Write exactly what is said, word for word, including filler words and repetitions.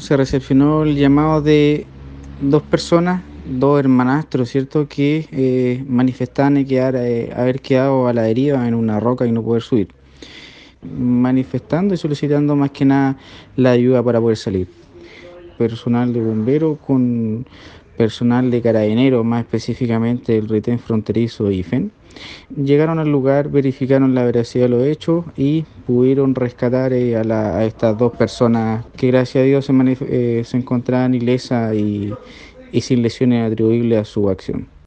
se recepcionó el llamado de dos personas, dos hermanastros, ¿cierto? Que eh, manifestaban de quedar, eh, haber quedado a la deriva en una roca y no poder subir, manifestando y solicitando más que nada la ayuda para poder salir. Personal de bomberos con personal de carabineros, más específicamente el retén fronterizo I F E N, llegaron al lugar, verificaron la veracidad de los hechos y pudieron rescatar eh, a, la- a estas dos personas que gracias a Dios se, manif- eh, se encontraban ilesas y, y sin lesiones atribuibles a su acción.